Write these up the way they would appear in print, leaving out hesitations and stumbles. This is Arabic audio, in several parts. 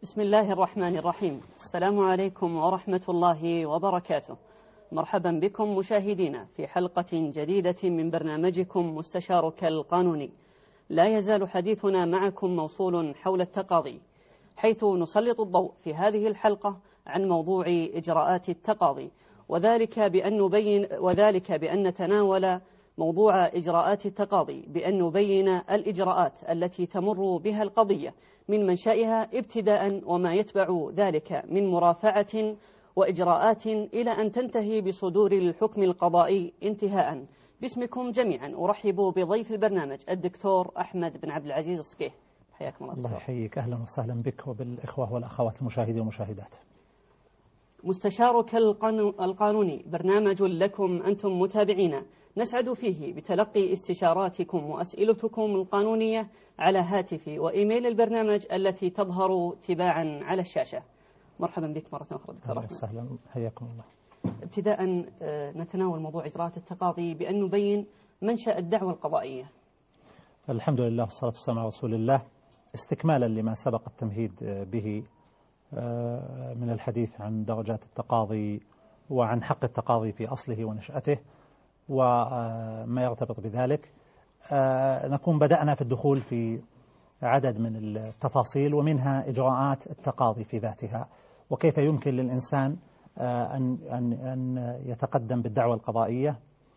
بسم الله الرحمن الرحيم. السلام عليكم ورحمة الله وبركاته. مرحبا بكم مشاهدينا في حلقة جديدة من برنامجكم مستشارك القانوني. لا يزال حديثنا معكم موصول حول التقاضي، حيث نسلط الضوء في هذه الحلقة عن موضوع إجراءات التقاضي، وذلك بأن نتناول موضوع إجراءات التقاضي، بأن نبين الإجراءات التي تمر بها القضية من منشأها ابتداء، وما يتبع ذلك من مرافعة وإجراءات إلى أن تنتهي بصدور الحكم القضائي انتهاء. باسمكم جميعا أرحب بضيف البرنامج الدكتور أحمد بن عبد العزيز الصقيه. حياكم الله. الله يحييك، أهلا وسهلا بك وبالإخوة والأخوات المشاهدين والمشاهدات. مستشارك القانوني برنامج لكم أنتم متابعينا، نسعد فيه بتلقي استشاراتكم وأسئلتكم القانونية على هاتف وإيميل البرنامج التي تظهر تباعا على الشاشة. مرحبا بك مرة أخرى دكتور أحمد. وسهلا، حياكم الله. ابتداء نتناول موضوع إجراءات التقاضي بأن نبين منشأ الدعوة القضائية. الحمد لله والصلاة والسلام على رسول الله. استكمالا لما سبق التمهيد به من الحديث عن درجات التقاضي وعن حق التقاضي في أصله ونشأته وما يرتبط بذلك، نكون بدأنا في الدخول في عدد من التفاصيل، ومنها إجراءات التقاضي في ذاتها، وكيف يمكن للإنسان أن يتقدم بالدعوة القضائية.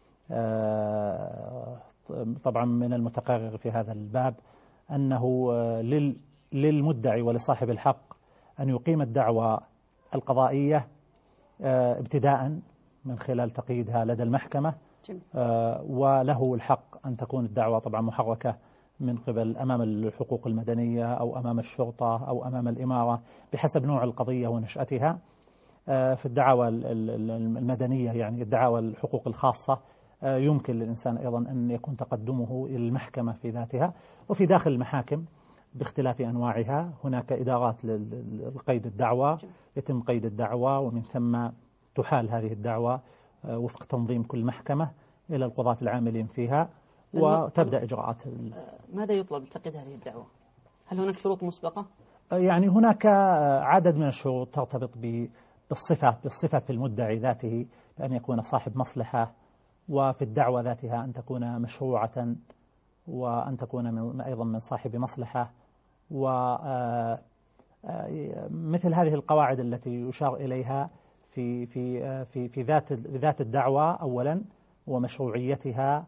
طبعا من المتقرر في هذا الباب أنه للمدعي ولصاحب الحق أن يقيم الدعوة القضائية ابتداء من خلال تقييدها لدى المحكمة، وله الحق أن تكون الدعوة طبعا محركة من قبل أمام الحقوق المدنية أو أمام الشرطة أو أمام الإمارة بحسب نوع القضية ونشأتها. في الدعوة المدنية يعني الدعوة الحقوق الخاصة يمكن للإنسان أيضا أن يكون تقدمه إلى المحكمة في ذاتها. وفي داخل المحاكم باختلاف أنواعها هناك إدارات لقيد الدعوة، يتم قيد الدعوة ومن ثم تحال هذه الدعوة وفق تنظيم كل محكمة إلى القضاة العاملين فيها وتبدأ إجراءات. ماذا يطلب لتقييد هذه الدعوة؟ هل هناك شروط مسبقة؟ يعني هناك عدد من الشروط ترتبط بالصفة في المدعي ذاته، بأن يكون صاحب مصلحة، وفي الدعوة ذاتها أن تكون مشروعة، وأن تكون أيضا من صاحب مصلحة، ومثل هذه القواعد التي يشار إليها في ذات الدعوة أولا، ومشروعيتها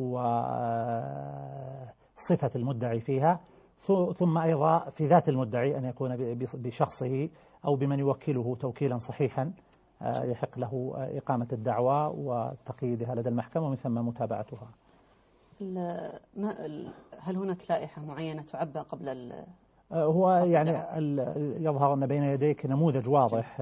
وصفة المدعي فيها، ثم أيضا في ذات المدعي أن يكون بشخصه أو بمن يوكله توكيلا صحيحا يحق له إقامة الدعوة وتقييدها لدى المحكمة ومن ثم متابعتها. هل هناك لائحة معينة تعبى قبل هو يعني يظهر أن بين يديك نموذج واضح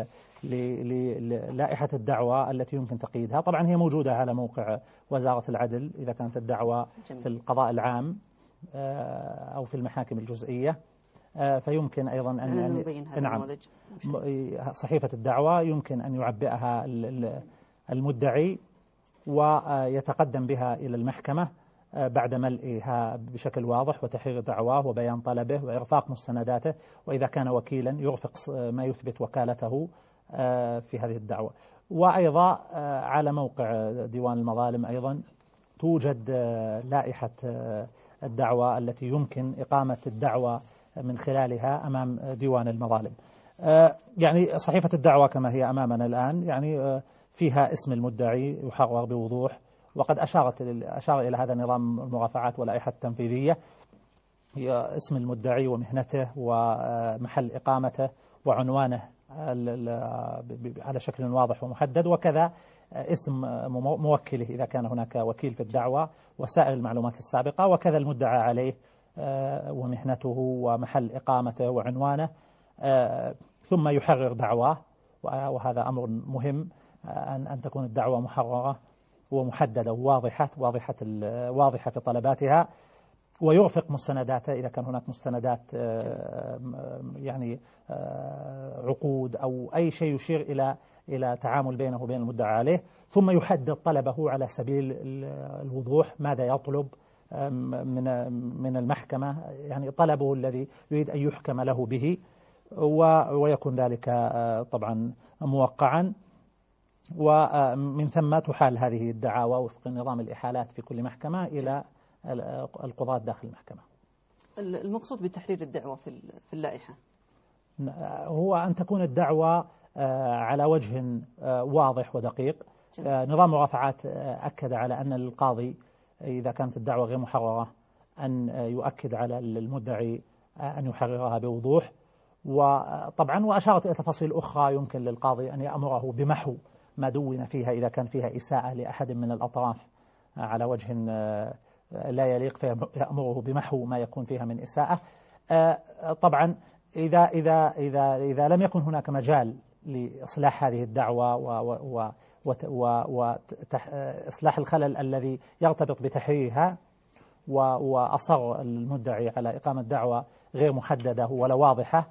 للائحة الدعوة التي يمكن تقييدها. طبعا هي موجودة على موقع وزارة العدل إذا كانت الدعوة في القضاء العام أو في المحاكم الجزئية، فيمكن أيضا نعم صحيفة الدعوة يمكن أن يعبئها المدعي ويتقدم بها إلى المحكمة بعد ملئها بشكل واضح وتحرير دعواه وبيان طلبه وإرفاق مستنداته، وإذا كان وكيلا يرفق ما يثبت وكالته في هذه الدعوة. وأيضا على موقع ديوان المظالم أيضا توجد لائحة الدعوة التي يمكن إقامة الدعوة من خلالها أمام ديوان المظالم. يعني صحيفة الدعوة كما هي أمامنا الآن يعني فيها اسم المدعي يحرر بوضوح، وقد أشار إلى هذا نظام المرافعات واللائحة التنفيذية، هي اسم المدعي ومهنته ومحل إقامته وعنوانه على شكل واضح ومحدد، وكذا اسم موكله إذا كان هناك وكيل في الدعوة وسائر المعلومات السابقة، وكذا المدعى عليه ومهنته ومحل إقامته وعنوانه، ثم يحرر دعواه. وهذا أمر مهم أن تكون الدعوة محررة ومحددة واضحة في طلباتها، ويرفق مستنداته إذا كان هناك مستندات يعني عقود أو أي شيء يشير إلى تعامل بينه وبين المدعى عليه، ثم يحدد طلبه على سبيل الوضوح ماذا يطلب من المحكمة، يعني طلبه الذي يريد أن يحكم له به ويكون ذلك طبعا موقعا، ومن ثم تحال هذه الدعاوى وفق نظام الإحالات في كل محكمة إلى القضاة داخل المحكمة. المقصود بتحرير الدعوة في اللائحة هو أن تكون الدعوة على وجه واضح ودقيق. نظام المرافعات أكد على أن القاضي إذا كانت الدعوة غير محررة أن يؤكد على المدعي أن يحررها بوضوح، وطبعا وأشارت إلى تفاصيل أخرى يمكن للقاضي أن يأمره بمحو ما دون فيها إذا كان فيها إساءة لأحد من الأطراف على وجه لا يليق، فيأمره بمحو ما يكون فيها من إساءة. طبعا إذا لم يكن هناك مجال لإصلاح هذه الدعوة وإصلاح الخلل الذي يرتبط بتحريرها، وأصر المدعي على إقامة دعوة غير محددة ولا واضحة،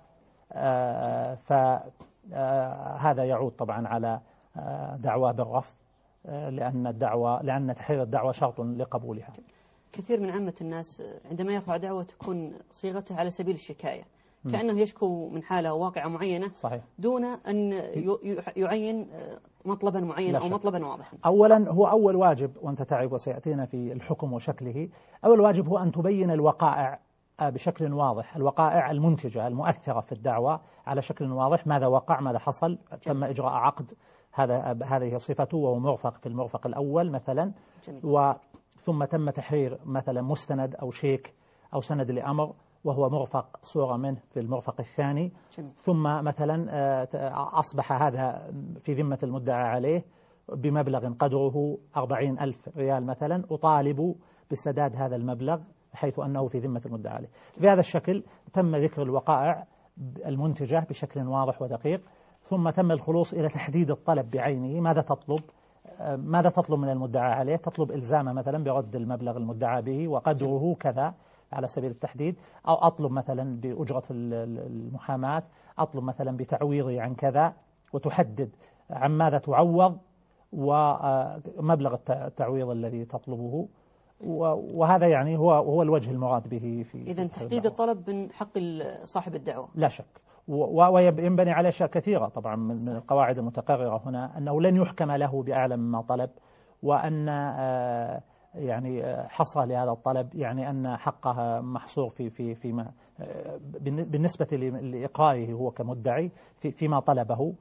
فهذا يعود طبعا على دعوة بالرفض، لأن تحرير الدعوة شرط لقبولها. كثير من عامة الناس عندما يرفع دعوة تكون صيغتها على سبيل الشكاية، كأنه يشكو من حالة واقعة معينة صحيح، دون أن يعين مطلبا معينا أو مطلبا واضحا. أولا هو أول واجب، وأنت تعرف وسيأتينا في الحكم وشكله، أول واجب هو أن تبين الوقائع بشكل واضح، الوقائع المنتجة المؤثرة في الدعوة على شكل واضح، ماذا وقع، ماذا حصل، تم إجراء عقد، هذه صفته وهو مرفق في المرفق الأول مثلا، ثم تم تحرير مثلا مستند أو شيك أو سند لأمر وهو مرفق صورة منه في المرفق الثاني، ثم مثلا أصبح هذا في ذمة المدعى عليه بمبلغ قدره 40,000 ريال مثلا، أطالب بسداد هذا المبلغ حيث أنه في ذمة المدعى عليه. بهذا الشكل تم ذكر الوقائع المنتجة بشكل واضح ودقيق، ثم تم الخلوص إلى تحديد الطلب بعينه، ماذا تطلب من المدعى عليه، تطلب إلزامه مثلا برد المبلغ المدعى به وقدره كذا على سبيل التحديد، أو أطلب مثلا بأجرة المحاماة، أطلب مثلا بتعويضي عن كذا، وتحدد عن ماذا تعوض ومبلغ التعويض الذي تطلبه، وهذا يعني هو الوجه المراد به في إذن تحديد الطلب من حق صاحب الدعوة لا شك، وينبني على أشياء كثيرة طبعا من القواعد المتقررة هنا، أنه لن يحكم له بأعلى مما طلب، وأن يعني حصر لهذا الطلب يعني أن حقها محصور فيما بالنسبة لإقراره هو كمدعي فيما طلبه.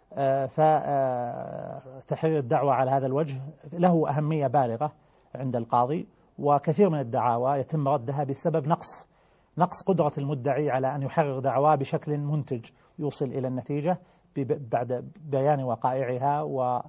فتحرير الدعوة على هذا الوجه له أهمية بالغة عند القاضي، وكثير من الدعاوى يتم ردها بسبب نقص قدرة المدعي على أن يحرر دعواه بشكل منتج يوصل إلى النتيجة بعد بيان وقائعها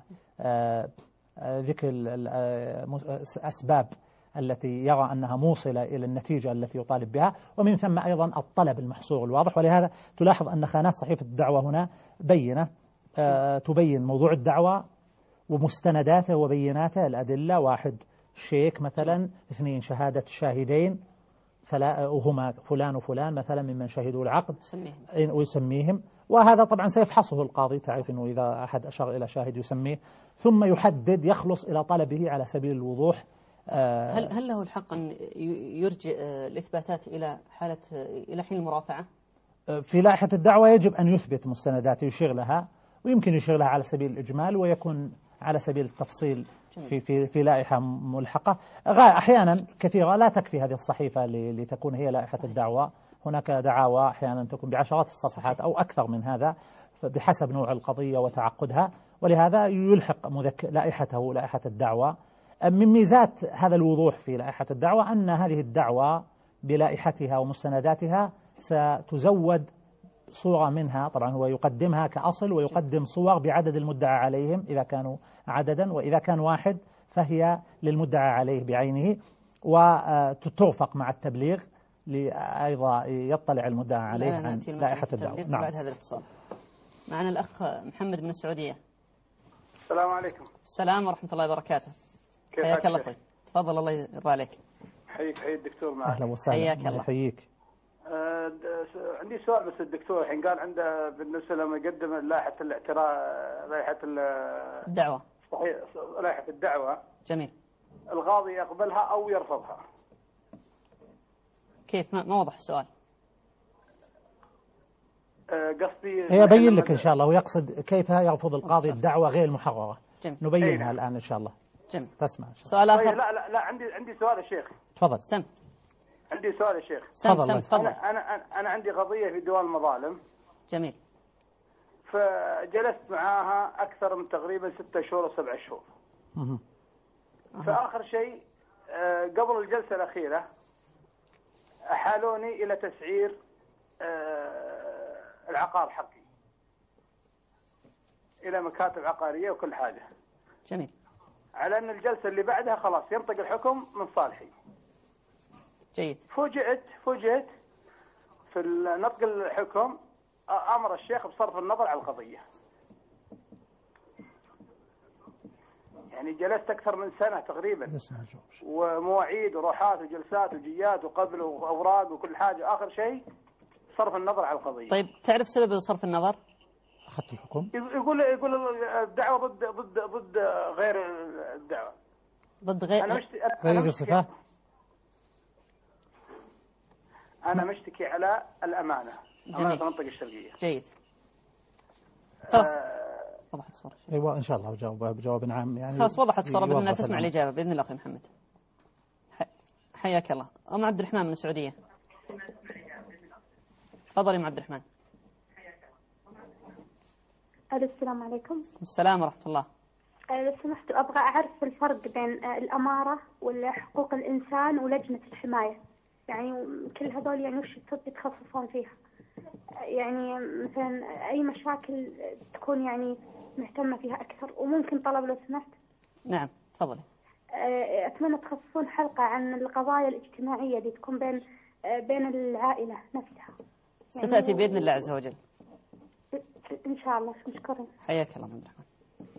وذكر الأسباب التي يرى أنها موصلة إلى النتيجة التي يطالب بها، ومن ثم أيضا الطلب المحصور الواضح. ولهذا تلاحظ أن خانات صحيفة الدعوة هنا بينة تبين موضوع الدعوة ومستنداته وبيناته، الأدلة، 1 شيك مثلا، 2 شهادة شاهدين وهما فلان وفلان مثلا ممن شهدوا العقد ويسميهم، وهذا طبعا سيفحصه القاضي، تعرف أنه إذا أحد أشار إلى شاهد يسميه، ثم يحدد يخلص إلى طلبه على سبيل الوضوح. هل له الحق أن يرجع الإثباتات إلى حين المرافعة؟ في لائحة الدعوة يجب أن يثبت مستندات يشير لها، ويمكن يشير لها على سبيل الإجمال، ويكون على سبيل التفصيل في لائحة ملحقة. أحيانا كثيرة لا تكفي هذه الصحيفة لتكون هي لائحة الدعوة، هناك دعاوى أحيانا تكون بعشرات الصفحات أو أكثر من هذا بحسب نوع القضية وتعقدها، ولهذا يلحق لائحته لائحة الدعوة. من ميزات هذا الوضوح في لائحة الدعوة أن هذه الدعوة بلائحتها ومستنداتها ستزود صورة منها، طبعا هو يقدمها كأصل ويقدم صور بعدد المدعى عليهم إذا كانوا عددا، وإذا كان 1 فهي للمدعى عليه بعينه، وترفق مع التبليغ أيضا يطلع المدعى عليه عن لائحة الدعوة. نعم. بعد هذا الاتصال معنا الأخ محمد من السعودية. السلام عليكم. السلام ورحمة الله وبركاته. حياك الله طيب، تفضل الله يرضى عليك. حيك الدكتور معك. أهلا وسهلا. حياك الله. يحييك. عندي سؤال بس الدكتور الحين قال عنده بالنسبة لما يقدم لائحة الاعتراف لائحة الدعوة صحيح لائحة الدعوة. جميل. القاضي يقبلها أو يرفضها؟ كيف ما وضح السؤال؟ قصدي يبين لك إن شاء الله، ويقصد كيف يرفض القاضي الدعوة غير المحررة. جميل. نبينها الآن إن شاء الله. جميل. تسمع سؤال آخر. طيب لا عندي سؤال يا شيخ. تفضل. سم. عندي سؤال يا شيخ. تفضل. أنا عندي قضية في ديوان المظالم. جميل. فجلست معاها أكثر من تقريبا 6 شهور أو 7 شهور. فآخر شيء قبل الجلسة الأخيرة أحالوني إلى تسعير العقار حقي إلى مكاتب عقارية وكل حاجة. جميل. على أن الجلسة اللي بعدها خلاص ينطق الحكم من صالحي. جيد. فوجئت في نطق الحكم أمر الشيخ بصرف النظر عن القضية. يعني جلست أكثر من سنة تقريبا، ومواعيد وروحات وجلسات وجيات وقبل وأوراق وكل حاجة، آخر شيء صرف النظر عن القضية. طيب تعرف سبب صرف النظر؟ أخذت الحكم. يقول الدعوة ضد غير الدعوة. ضد غير غير الصفة. أنا مشتكي على الأمانة. جميل. المنطقة الشرقية. جيد. خلاص وضحت الصورة. أيوة إن شاء الله بجواب عام يعني. خلاص وضحت الصورة، بإذن الله تسمع الإجابة بإذن الله أخي محمد. حياك الله. أم عبد الرحمن من السعودية. تفضل يا أم عبد الرحمن. السلام عليكم. السلام ورحمة الله. لو سمحت أبغى أعرف الفرق بين الأمارة وحقوق الإنسان ولجنة الحماية، يعني كل هذول يعني وش يتخصصون فيها؟ يعني مثلا أي مشاكل تكون يعني مهتمة فيها أكثر، وممكن طلب لو سمحت. نعم تفضلي. أتمنى تخصصون حلقة عن القضايا الاجتماعية اللي تكون بين العائلة نفسها. يعني ستأتي بإذن الله عز وجل. إن شاء الله. مشكورين. حياك الله عبد الرحمن.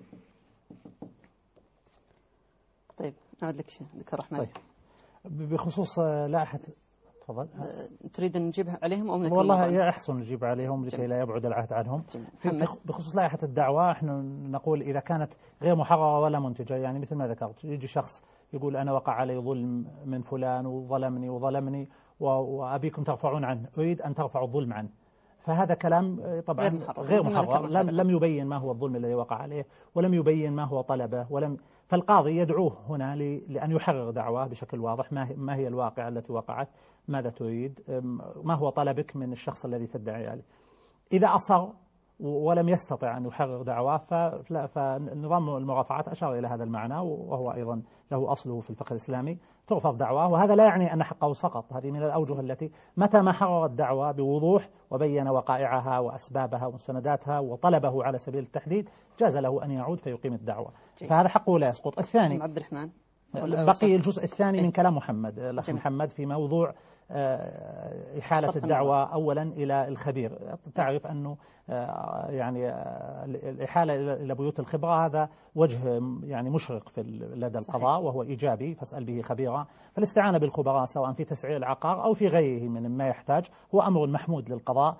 طيب نعود لك دكتور أحمد. طيب بخصوص لائحة، تفضل. تريد أن نجيب عليهم أو والله أحسن نجيب عليهم لكي لا يبعد العهد عنهم. بخصوص لائحة الدعوة احنا نقول إذا كانت غير محررة ولا منتجة، يعني مثل ما ذكرت يجي شخص يقول أنا وقع علي ظلم من فلان وظلمني وأبيكم ترفعون عنه، أريد أن ترفعوا الظلم عنه، فهذا كلام طبعا غير محرر. لم يبين ما هو الظلم الذي وقع عليه، ولم يبين ما هو طلبه، فالقاضي يدعوه هنا لأن يحرر دعواه بشكل واضح. ما هي الواقعة التي وقعت، ماذا تريد، ما هو طلبك من الشخص الذي تدعي عليه. إذا أصر ولم يستطع أن يحرر دعواه فنظام المرافعات أشار إلى هذا المعنى، وهو أيضا له أصله في الفقه الإسلامي. ترفض دعواه، وهذا لا يعني أن حقه سقط. هذه من الأوجه التي متى ما حرر الدعوة بوضوح وبين وقائعها وأسبابها ومستنداتها وطلبه على سبيل التحديد، جاز له أن يعود فيقيم الدعوة. فهذا حقه لا يسقط. الثاني عبد الرحمن، بقي الجزء الثاني من كلام محمد الأخ محمد في موضوع إحالة الدعوة أولا إلى الخبير. تعرف أنه يعني الإحالة إلى بيوت الخبرة هذا وجه يعني مشرق لدى القضاء، وهو إيجابي، فاسأل به خبيرا. فالاستعانة بالخبراء سواء في تسعير العقار أو في غيره من ما يحتاج هو أمر محمود للقضاء،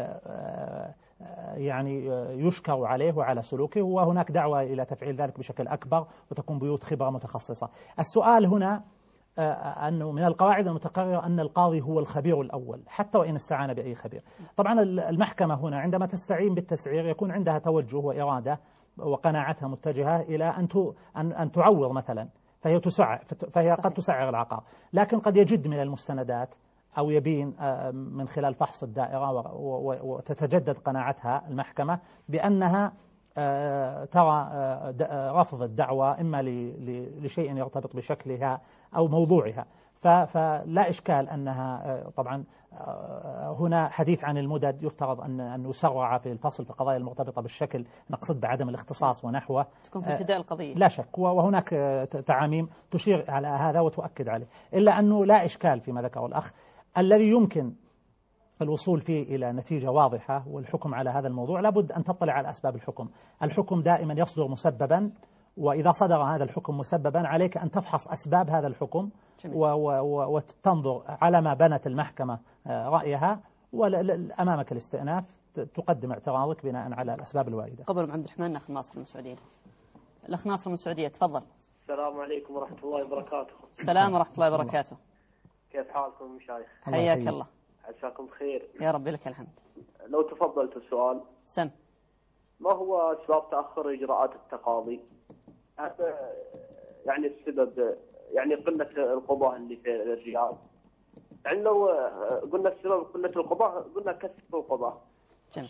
يعني يشكر عليه وعلى سلوكه، وهناك دعوة إلى تفعيل ذلك بشكل أكبر وتكون بيوت خبرة متخصصة. السؤال هنا أنه من القواعد المتقررة أن القاضي هو الخبير الأول حتى وإن استعان بأي خبير. طبعا المحكمة هنا عندما تستعين بالتسعير يكون عندها توجه وإرادة وقناعتها متجهة إلى أن تعوض مثلا، فهي قد تسعر العقار، لكن قد يجد من المستندات أو يبين من خلال فحص الدائرة وتتجدد قناعتها المحكمة بأنها ترى رفض الدعوة إما لشيء يرتبط بشكلها أو موضوعها، فلا إشكال أنها طبعا هنا حديث عن المدد، يفترض أن يسرع في الفصل في القضايا المرتبطة بالشكل، نقصد بعدم الاختصاص ونحوه، تكون في ابتداء القضية لا شك، وهناك تعاميم تشير على هذا وتؤكد عليه، إلا أنه لا إشكال فيما ذكره الأخ الذي يمكن الوصول فيه إلى نتيجة واضحة والحكم على هذا الموضوع. لابد أن تطلع على أسباب الحكم. الحكم دائما يصدر مسببا، وإذا صدر هذا الحكم مسببا عليك أن تفحص أسباب هذا الحكم وتنظر على ما بنت المحكمة رأيها، وأمامك الاستئناف تقدم اعتراضك بناء على الأسباب الواردة. قبل عبد الرحمن أخ ناصر من السعودية. الأخ ناصر من السعودية تفضل. السلام عليكم ورحمة الله وبركاته. السلام ورحمة الله وبركاته. كيف حالكم مشايخ؟ حياك الله. عساكم بخير. يا رب لك الحمد. لو تفضلت السؤال. سم. ما هو أسباب تأخر إجراءات التقاضي؟ هذا يعني السبب يعني قلة القضاة اللي في الرياض. يعني لو قلنا السبب قلة القضاة قلنا كثرة القضاة. جميل.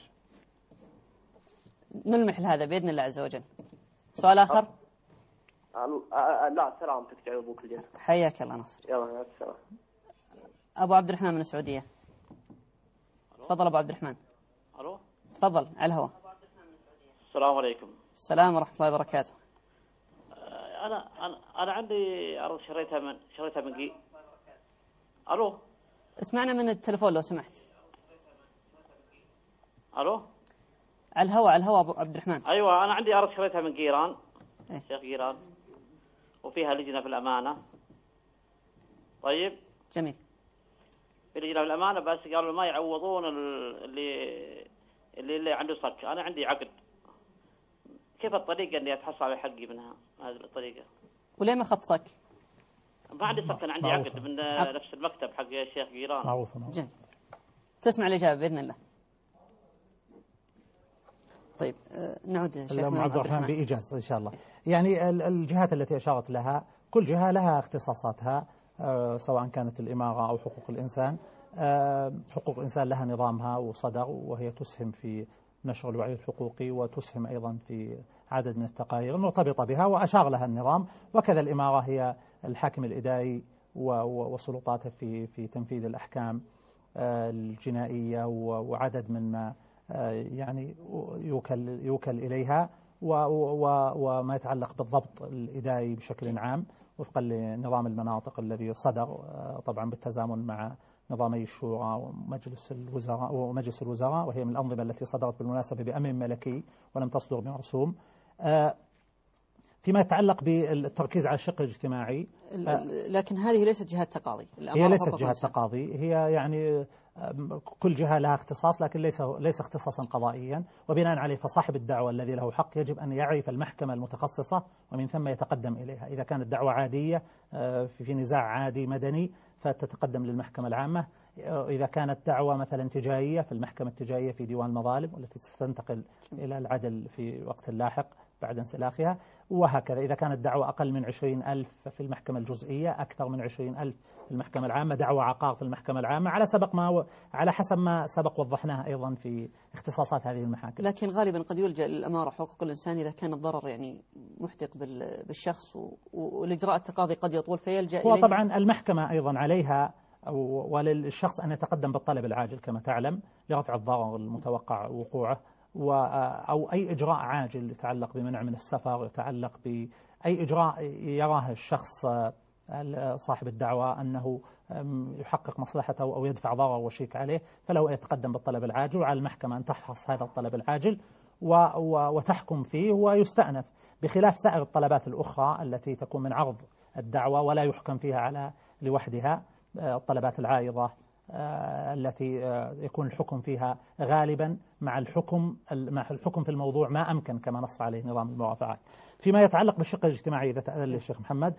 نلمح لهذا بإذن الله عز وجل. سؤال آخر؟ لا سلامتك جعل أبوك الجنة. حياك الله ناصر. يلا السلام. أبو عبد الرحمن من السعودية. تفضل أبو عبد الرحمن. ألو. تفضل على الهواء. السلام عليكم. السلام ورحمة الله وبركاته. أنا عندي أرض شريتها من ألو. اسمعنا من التلفون لو سمحت. ألو. على الهواء أبو عبد الرحمن. أيوة أنا عندي أرض شريتها من قيران. إيه؟ شيخ قيران. وفيها لجنة في الأمانة. طيب. جميل. في لجنة في الأمانة بس قالوا ما يعوضون اللي عنده صك. أنا عندي عقد. كيف الطريقة إني أتحصل على حقي منها هذه الطريقة؟ وليه ما خط صك؟ ما عندي صك، أنا عندي عقد من نفس المكتب حق الشيخ قيران. معروف. جميل. تسمع الإجابة بإذن الله. طيب نعود شيخنا عبد الرحمن بإيجاز إن شاء الله. يعني الجهات التي أشارت لها كل جهة لها اختصاصاتها، سواء كانت الإمارة أو حقوق الإنسان. حقوق الإنسان لها نظامها وصدر، وهي تسهم في نشر الوعي الحقوقي وتسهم أيضا في عدد من التقارير المرتبطة بها وأشار لها النظام. وكذا الإمارة هي الحاكم الإداري وسلطاته في تنفيذ الأحكام الجنائية وعدد من ما يعني يوكل إليها وما يتعلق بالضبط الإداري بشكل عام وفقا لنظام المناطق الذي صدر طبعا بالتزامن مع نظامي الشورى ومجلس الوزراء، وهي من الأنظمة التي صدرت بالمناسبة بأمر ملكي ولم تصدر بمرسوم. فيما يتعلق بالتركيز على الشق الاجتماعي، لكن هذه ليست جهة تقاضي. هي ليست جهة تقاضي، هي يعني كل جهة لها اختصاص لكن ليس اختصاصا قضائيا، وبناء عليه فصاحب الدعوة الذي له حق يجب أن يعرف المحكمة المتخصصة ومن ثم يتقدم إليها. إذا كانت دعوة عادية في نزاع عادي مدني فتتقدم للمحكمة العامة. إذا كانت دعوة مثلا تجارية في المحكمة التجارية في ديوان المظالم والتي ستنتقل إلى العدل في وقت لاحق بعد انسلاخها، وهكذا. إذا كانت دعوة أقل من 20,000 في المحكمة الجزئية، أكثر من 20,000 في المحكمة العامة، دعوة عقار في المحكمة العامة، على حسب ما سبق وضحناه أيضا في اختصاصات هذه المحاكم. لكن غالبا قد يلجأ للأمارة حقوق الإنسان إذا كان الضرر يعني محدق بالشخص والإجراء التقاضي قد يطول فيلجأ إليه. وطبعا المحكمة أيضا عليها وللشخص أن يتقدم بالطلب العاجل كما تعلم لرفع الضرر المتوقع وقوعه، أو أي إجراء عاجل يتعلق بمنع من السفر، يتعلق بأي إجراء يراه الشخص صاحب الدعوة أنه يحقق مصلحته أو يدفع ضرر وشيك عليه، فله أن يتقدم بالطلب العاجل، وعلى المحكمة أن تفحص هذا الطلب العاجل وتحكم فيه ويستأنف، بخلاف سائر الطلبات الأخرى التي تكون من عرض الدعوة ولا يحكم فيها على لوحدها. الطلبات العارضة التي يكون الحكم فيها غالبا مع الحكم في الموضوع ما أمكن كما نص عليه نظام المرافعات. فيما يتعلق بالشق الاجتماعي إذا تأذن لي الشيخ محمد،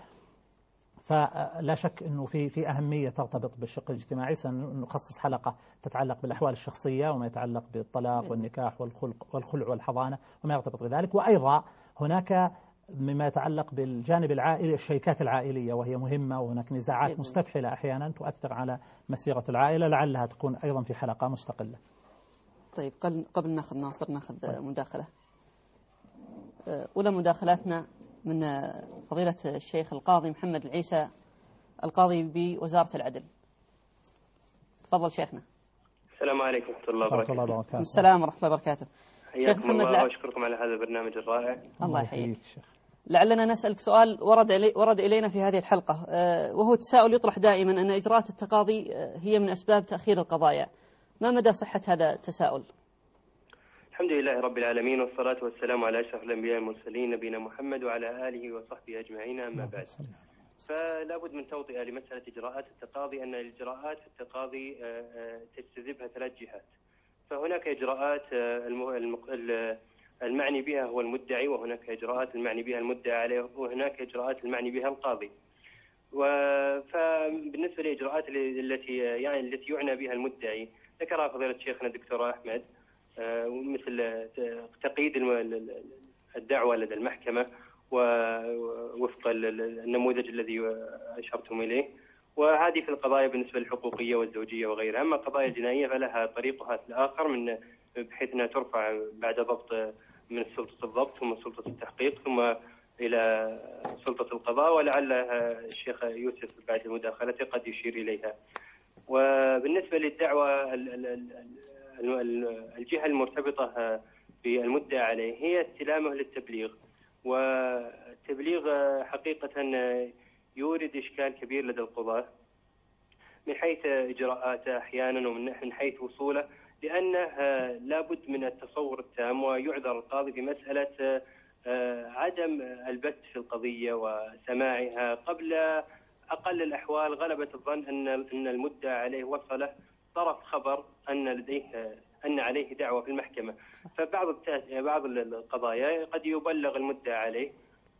فلا شك أنه في أهمية ترتبط بالشق الاجتماعي. سنخصص حلقة تتعلق بالأحوال الشخصية وما يتعلق بالطلاق والنكاح والخلع والحضانة وما يرتبط بذلك. وأيضا هناك مما يتعلق بالجانب العائلي، الشركات العائلية، وهي مهمة، وهناك نزاعات مستفحلة أحيانا تؤثر على مسيرة العائلة، لعلها تكون أيضا في حلقة مستقلة. طيب قبل ناخذ ناصر ناخذ مداخلة. أولى مداخلاتنا من فضيلة الشيخ القاضي محمد العيسى القاضي بوزارة العدل. تفضل شيخنا. السلام عليكم ورحمة الله وبركاته. السلام ورحمة الله وبركاته. حياكم الله وأشكركم على هذا البرنامج الرائع. الله يحييك. لعلنا نسألك سؤال ورد إلينا في هذه الحلقة، وهو تساؤل يطرح دائما أن إجراءات التقاضي هي من أسباب تأخير القضايا. ما مدى صحة هذا التساؤل؟ الحمد لله رب العالمين، والصلاة والسلام على أشرف الأنبياء والمرسلين نبينا محمد وعلى آله وصحبه أجمعين، أما بعد. فلا بد من توطئة لمسألة إجراءات التقاضي، أن الإجراءات في التقاضي تجتذبها 3 جهات. فهناك إجراءات المعني بها هو المدعي، وهناك إجراءات المعني بها المدعى عليه، وهناك إجراءات المعني بها القاضي. فبالنسبة للإجراءات التي يعنى بها المدعي ذكرها فضيلة شيخنا الدكتور أحمد، مثل تقييد الدعوة لدى المحكمة ووفق النموذج الذي أشرتم إليه، وهذه في القضايا بالنسبة للحقوقية والزوجية وغيرها. أما القضايا الجنائية فلها طريقها الآخر بحيث أنها ترفع بعد ضبط من سلطة الضبط ثم سلطة التحقيق ثم إلى سلطة القضاء، ولعل الشيخ يوسف بعد مداخلته قد يشير إليها. وبالنسبة للدعوة الجهة المرتبطة بالمدعى عليه هي استلامه للتبليغ، والتبليغ حقيقة يورد إشكال كبير لدى القضاة من حيث إجراءاته أحيانا ومن حيث وصوله، لأنه لابد من التصور التام، ويعذر القاضي بمسألة عدم البت في القضية وسماعها. قبل أقل الأحوال غلبة الظن أن المدعى عليه وصله طرف خبر أن عليه دعوة في المحكمة، فبعض القضايا قد يبلغ المدعى عليه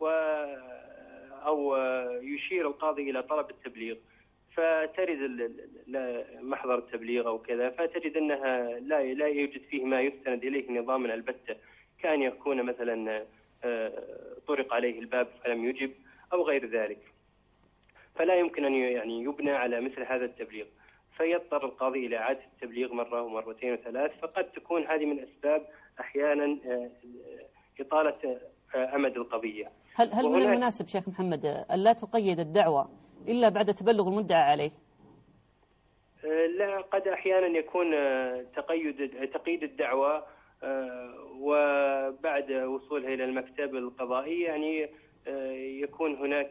أو يشير القاضي إلى طلب التبليغ، فترد محضر التبليغ أو كذا، فتجد أنها لا يوجد فيه ما يستند إليه نظاما البتة، كان يكون مثلا طرق عليه الباب فلم يجب أو غير ذلك، فلا يمكن أن يبنى على مثل هذا التبليغ، فيضطر القاضي إلى إعادة التبليغ مرة ومرتين وثلاث. فقد تكون هذه من أسباب أحيانا إطالة أمد القضية. هل من المناسب شيخ محمد ألا تقيد الدعوة إلا بعد تبلغ المدعى عليه؟ لا، قد أحيانا يكون تقييد الدعوة وبعد وصولها إلى المكتب القضائي يكون هناك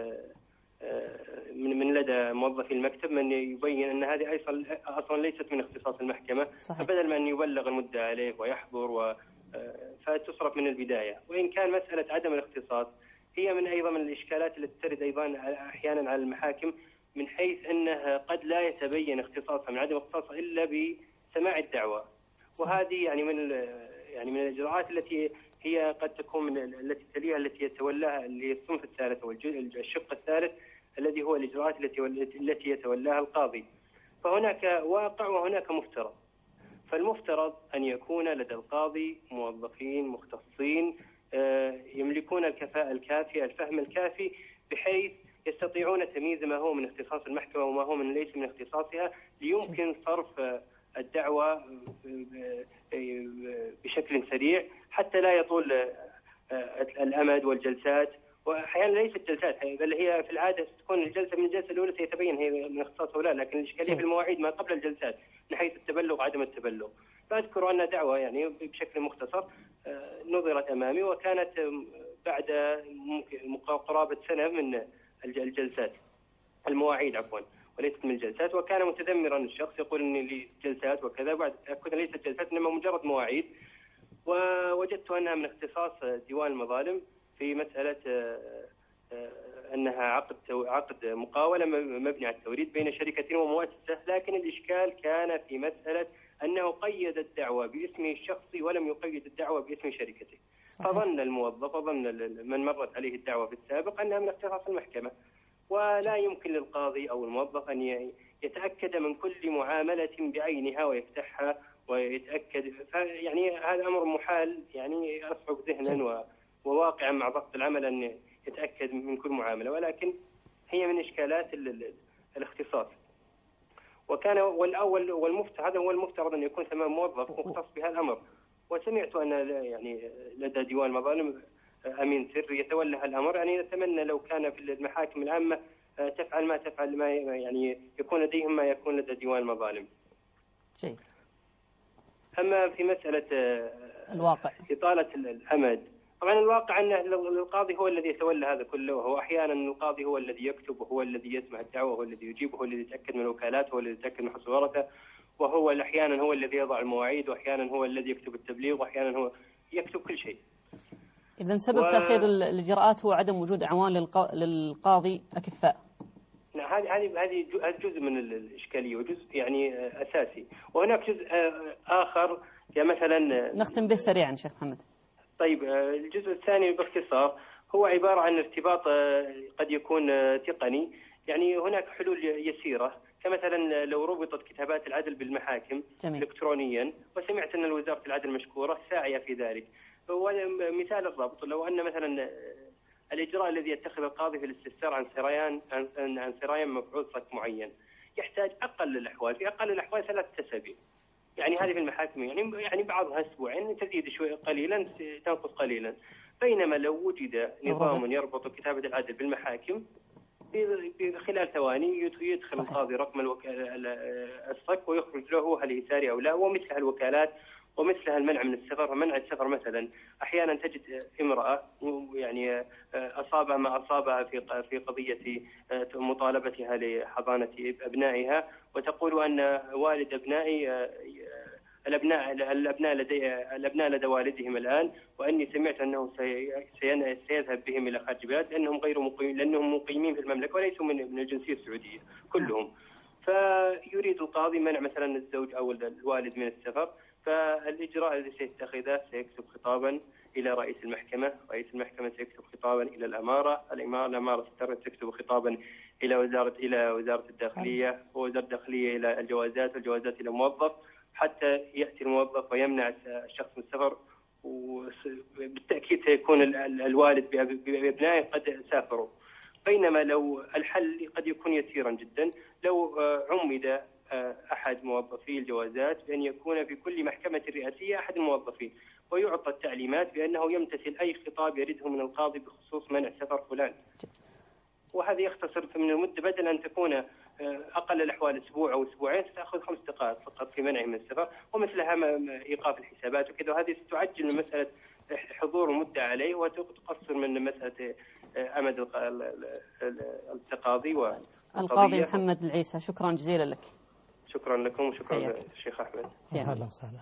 من لدى موظفي المكتب من يبين أن هذه أصلا ليست من اختصاص المحكمة، فبدل من أن يبلغ المدعى عليه ويحضر فتصرف من البداية. وإن كان مسألة عدم الاختصاص هي من الإشكالات التي ترد أيضا أحيانا على المحاكم، من حيث أنها قد لا يتبين اختصاصها من عدم اختصاصها إلا بسماع الدعوة، وهذه من الإجراءات التي هي قد تكون من التي تليها التي يتولاها الصنف الثالث أو الشق الثالث الذي هو الإجراءات التي يتولاها القاضي. فهناك واقع وهناك مفترض، فالمفترض أن يكون لدى القاضي موظفين مختصين يملكون الكفاءة الكافية، الفهم الكافي، بحيث يستطيعون تمييز ما هو من اختصاص المحكمة وما هو من ليس من اختصاصها، ليمكن صرف الدعوة بشكل سريع حتى لا يطول الأمد والجلسات. وأحيانا ليست جلسات، بل هي في العادة تكون الجلسة من الجلسة الأولى سيتبين هي من اختصاص أو لا، لكن الإشكالية في المواعيد ما قبل الجلسات من حيث التبلغ وعدم التبلغ. فأذكر أن دعوة بشكل مختصر نظرت أمامي، وكانت بعد قرابة سنة من الجلسات، المواعيد عفوا وليست من الجلسات، وكان متذمرا الشخص يقول أن لي جلسات وكذا، بعد أكد ليست جلسات إنما مجرد مواعيد. ووجدت أنها من اختصاص ديوان المظالم في مسألة أنها عقد مقاولة مبني على التوريد بين شركة ومؤسسة، لكن الإشكال كان في مسألة أنه قيد الدعوة باسمه الشخصي ولم يقيد الدعوة باسم شركته. فظن الموظف وظن من مرت عليه الدعوة في السابق أنها من اختصاص المحكمة، ولا يمكن للقاضي أو الموظف أن يتأكد من كل معاملة بعينها ويفتحها ويتأكد. هذا أمر محال، أصعب ذهنا وواقعا مع ضغط العمل أن يتأكد من كل معاملة، ولكن هي من إشكالات الاختصاص. وكان هذا هو المفترض أن يكون ثم موظف مختص بهذا الأمر. وسمعت أن لدى ديوان المظالم أمين سر يتولى الأمر. نتمنى لو كان في المحاكم العامة تفعل ما يكون لديهم ما يكون لدى ديوان المظالم. شيء. أما في مسألة الواقع إطالة الأمد، طبعا الواقع أن القاضي هو الذي يتولى هذا كله، وهو أحيانا القاضي هو الذي يكتب وهو الذي يسمع الدعوة وهو الذي يجيب وهو الذي يتأكد من الوكالات وهو الذي يتأكد من حصورته، وهو أحيانا هو الذي يضع المواعيد، وأحيانا هو الذي يكتب التبليغ، وأحيانا هو يكتب كل شيء. إذن سبب تأخير الإجراءات هو عدم وجود أعوان للقاضي أكفاء. هذه جزء من الإشكالية وجزء أساسي، وهناك جزء آخر مثلا نختم به سريعا شيخ محمد. طيب، الجزء الثاني باختصار هو عبارة عن ارتباط قد يكون تقني، يعني هناك حلول يسيرة، كمثلا لو ربطت كتابات العدل بالمحاكم إلكترونيا، وسمعت أن وزارة العدل مشكورة ساعية في ذلك. ومثال الربط، لو أن مثلا الإجراء الذي يتخذ القاضي في الاستفسار عن سريان مفعول صك معين يحتاج أقل الأحوال، في أقل الأحوال 3 أسابيع. يعني هذه في المحاكم يعني بعضها أسبوعين، تزيد شوي قليلا تنقص قليلا. بينما لو وجد نظام يربط كتابة العدل بالمحاكم خلال ثواني يدخل القاضي رقم الصك ويخرج له هل يساري أو لا. ومثل الوكالات ومثلها المنع من السفر ومنع السفر مثلا، أحيانا تجد امرأة يعني أصابها ما أصابها في قضية مطالبتها لحضانة أبنائها، وتقول أن والد أبنائي الأبناء لدى والدهم الآن، وأني سمعت أنه سيذهب بهم إلى خارج البلاد لأنهم مقيمين في المملكة وليسوا من الجنسية السعودية كلهم. فيريد القاضي منع مثلا الزوج أو الوالد من السفر، فالإجراء الذي سيتخذه سيكتب خطابا إلى رئيس المحكمة، رئيس المحكمة سيكتب خطابا إلى الأمارة تكتب خطابا إلى وزارة الداخلية، ووزارة الداخلية إلى الجوازات، والجوازات إلى موظف، حتى يأتي الموظف ويمنع الشخص من السفر. وبالتأكيد سيكون الوالد بأبنائه قد سافروا. بينما لو الحل قد يكون يسيرا جدا لو عمد أحد موظفي الجوازات بأن يكون في كل محكمة رئاسية أحد الموظفين، ويعطى التعليمات بأنه يمتثل أي خطاب يرده من القاضي بخصوص منع سفر فلان. وهذا يختصر من المدة، بدل أن تكون أقل الأحوال أسبوع أو أسبوعين ستأخذ 5 دقائق فقط في منعه من السفر، ومثلها إيقاف الحسابات وكذا. وهذه ستعجل من مسألة حضور المدة عليه، وتقصر من مسألة أمد التقاضي والقضية. القاضي محمد العيسى، شكرا جزيلا لك. شكرا لكم وشكرا للشيخ أحمد. أهلا وسهلا.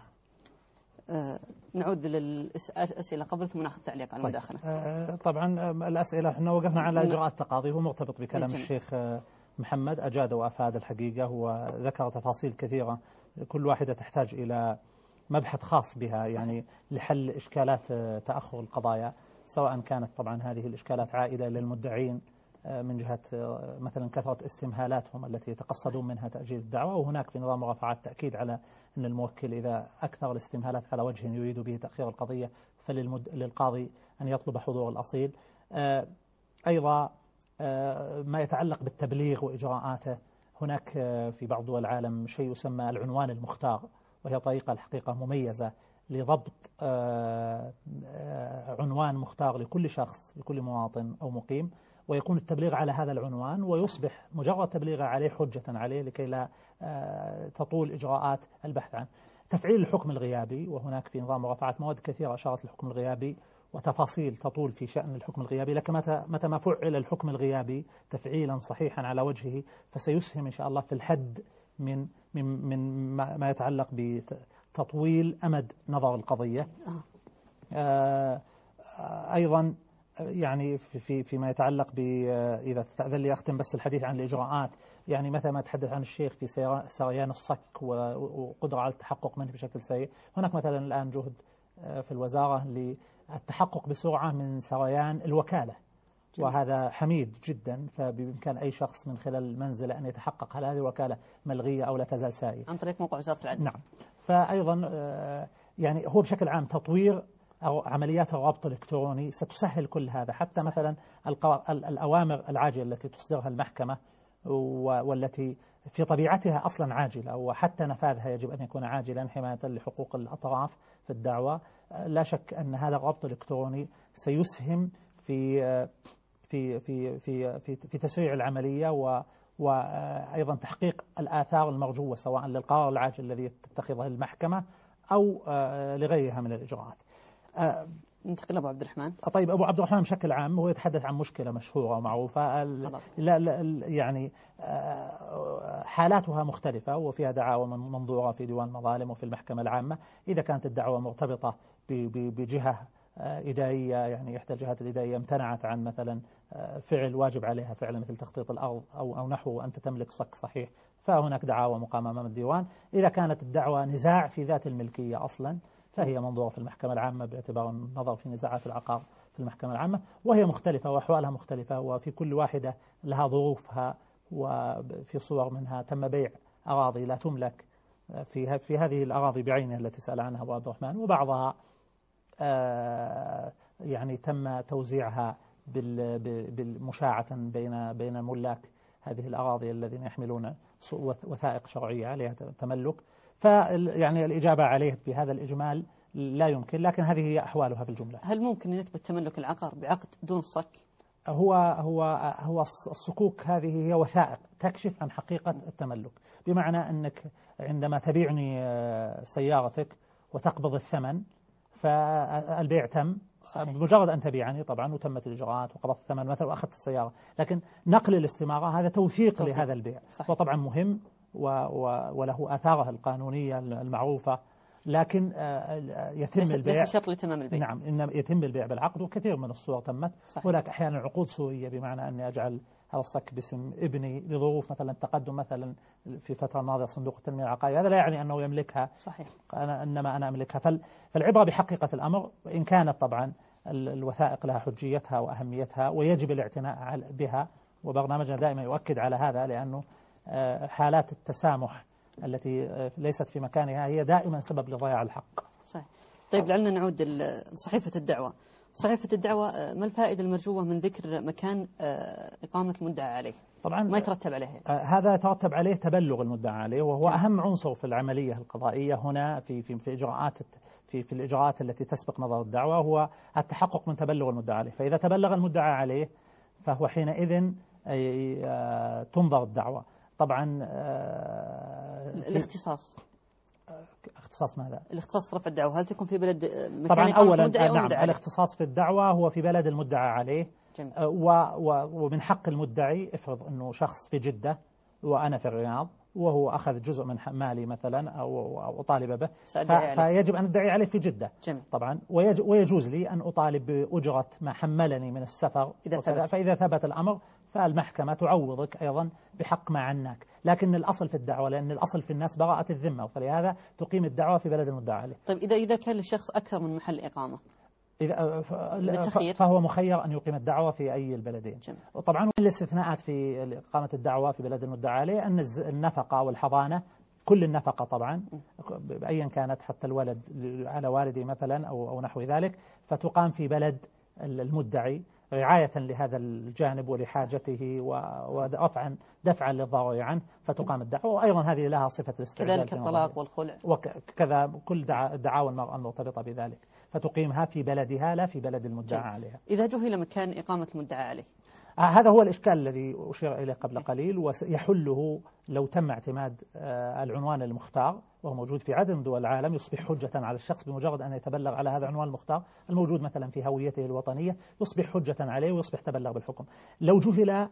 نعود للأسئلة قبل ثم ناخذ تعليق على المداخلة. طبعا الأسئلة احنا وقفنا على إجراءات التقاضي، هو مرتبط بكلام الشيخ محمد، أجاد وأفاد الحقيقة، وذكر تفاصيل كثيرة كل واحدة تحتاج إلى مبحث خاص بها، يعني لحل إشكالات تأخر القضايا، سواء كانت طبعا هذه الإشكالات عائدة للمدعين من جهة مثلا كثرة استمهالاتهم التي يتقصدون منها تأجيل الدعوة، وهناك في نظام مرافعات تأكيد على أن الموكل إذا أكثر الاستمهالات على وجه يريد به تأخير القضية فللقاضي أن يطلب حضور الأصيل. أيضا ما يتعلق بالتبليغ وإجراءاته، هناك في بعض دول العالم شيء يسمى العنوان المختار، وهي طريقة الحقيقة مميزة لضبط عنوان مختار لكل شخص، لكل مواطن أو مقيم، ويكون التبليغ على هذا العنوان، ويصبح مجرد تبليغه عليه حجة عليه لكي لا تطول إجراءات البحث عنه. تفعيل الحكم الغيابي، وهناك في نظام مرافعات مواد كثيرة أشارت الحكم الغيابي وتفاصيل تطول في شأن الحكم الغيابي، لكن متى ما فعل الحكم الغيابي تفعيلا صحيحا على وجهه فسيسهم إن شاء الله في الحد من ما يتعلق بتطويل أمد نظر القضية. أيضا يعني فيما يتعلق إذا تأذن لي أختم بس الحديث عن الإجراءات، يعني مثل ما تحدث عن الشيخ في سريان الصك وقدرة على التحقق منه بشكل سريع، هناك مثلا الآن جهد في الوزارة للتحقق بسرعة من سريان الوكالة، وهذا حميد جدا، فبإمكان أي شخص من خلال المنزل أن يتحقق هل هذه الوكالة ملغية أو لا تزال سارية عن طريق موقع وزارة العدل. نعم. فأيضا يعني هو بشكل عام تطوير أو عمليات الربط الإلكتروني ستسهل كل هذا، حتى مثلا الأوامر العاجلة التي تصدرها المحكمة والتي في طبيعتها أصلا عاجلة، وحتى نفاذها يجب أن يكون عاجلا حماية لحقوق الأطراف في الدعوة. لا شك أن هذا الربط الإلكتروني سيسهم في في في في في, في تسريع العملية وأيضا تحقيق الآثار المرجوة سواء للقرار العاجل الذي تتخذه المحكمة أو لغيرها من الإجراءات. ننتقل أبو عبد الرحمن. طيب أبو عبد الرحمن بشكل عام هو يتحدث عن مشكلة مشهورة ومعروفة، يعني حالاتها مختلفة وفيها دعاوى منظورة في ديوان المظالم وفي المحكمة العامة. إذا كانت الدعوة مرتبطة بجهة إدارية، يعني إحدى الجهات الإدارية امتنعت عن مثلا فعل واجب عليها فعلا مثل تخطيط الأرض أو نحوه وأنت تملك صك صحيح، فهناك دعاوى مقامة أمام الديوان. إذا كانت الدعوة نزاع في ذات الملكية أصلا فهي منظورة في المحكمة العامة باعتبار النظر في نزاعات العقار في المحكمة العامة، وهي مختلفة وأحوالها مختلفة، وفي كل واحدة لها ظروفها وفي صور منها تم بيع أراضي لا تملك في هذه الأراضي بعينها التي سأل عنها أبو عبد الرحمن، وبعضها يعني تم توزيعها بالمشاعة بين ملاك هذه الأراضي الذين يحملون وثائق شرعية عليها تملك. فيعني الإجابة عليه بهذا الإجمال لا يمكن، لكن هذه هي أحوالها في الجملة. هل ممكن أن يثبت تملك العقار بعقد دون الصك؟ هو الصكوك هذه هي وثائق تكشف عن حقيقة التملك، بمعنى أنك عندما تبيعني سيارتك وتقبض الثمن فالبيع تم بمجرد أن تبيعني طبعا وتمت الإجراءات وقبضت الثمن مثلا وأخذت السيارة، لكن نقل الاستمارة هذا توثيق لهذا البيع. وطبعا مهم وله آثاره القانونية المعروفة، لكن يتم البيع ليس شرط لتمام البيع. نعم، إنما يتم البيع بالعقد، وكثير من الصور تمت. هناك أحيانا عقود سوية، بمعنى أني أجعل هذا الصك باسم ابني لظروف مثلا تقدم مثلا في فترة ماضية صندوق التنمية العقارية، هذا لا يعني أنه يملكها. صحيح. إنما أنا أملكها. فالعبرة بحقيقة الأمر، وإن كانت طبعا الوثائق لها حجيتها وأهميتها ويجب الاعتناء بها، وبرنامجنا دائما يؤكد على هذا، لأنه حالات التسامح التي ليست في مكانها هي دائما سبب لضياع الحق. صحيح. طيب لعلنا نعود لصحيفة الدعوة. صحيفة الدعوة، ما الفائدة المرجوة من ذكر مكان إقامة المدعى عليه؟ طبعا ما يترتب عليه هذا يترتب عليه تبلغ المدعى عليه، وهو أهم عنصر في العملية القضائية هنا في إجراءات في الإجراءات التي تسبق نظر الدعوة، هو التحقق من تبلغ المدعى عليه. فإذا تبلغ المدعى عليه فهو حينئذ تنظر الدعوة. طبعا الاختصاص. اختصاص ماذا؟ الاختصاص رفع الدعوة هل تكون في بلد مكان طبعا أولا نعم، الاختصاص في الدعوة هو في بلد المدعى عليه. ومن حق المدعي، افرض أنه شخص في جدة وأنا في الرياض وهو أخذ جزء من مالي مثلا أو أطالب به، فيجب أن أدعي عليه في جدة. جميل. طبعا ويجوز لي أن أطالب بأجرة ما حملني من السفر فإذا ثبت الأمر فالمحكمة تعوضك أيضا بحق ما عناك. لكن الأصل في الدعوة، لأن الأصل في الناس براءة الذمة، فلهذا تقيم الدعوة في بلد المدعى عليه. طيب إذا كان للشخص أكثر من محل إقامة فهو مخير أن يقيم الدعوة في أي البلدين. طبعا الاستثناءات في إقامة الدعوة في بلد المدعى عليه أن النفقة والحضانة، كل النفقة طبعا أيا كانت، حتى الولد على والدي مثلا أو نحو ذلك، فتقام في بلد المدعي رعاية لهذا الجانب ولحاجته ودفعا للضرر عنه، فتقام الدعوة. وأيضا هذه لها صفة الاستعجال، كذلك الطلاق والخلع وكذا كل دعاوى المرأة المرتبطة بذلك، فتقيمها في بلدها لا في بلد المدعى عليها. إذا جهل مكان إقامة المدعى عليه، هذا هو الإشكال الذي أشير إليه قبل قليل، ويحله لو تم اعتماد العنوان المختار، وهو موجود في عدد من دول العالم، يصبح حجة على الشخص بمجرد أن يتبلغ على هذا العنوان المختار الموجود مثلا في هويته الوطنية، يصبح حجة عليه ويصبح تبلغ بالحكم. لو جهل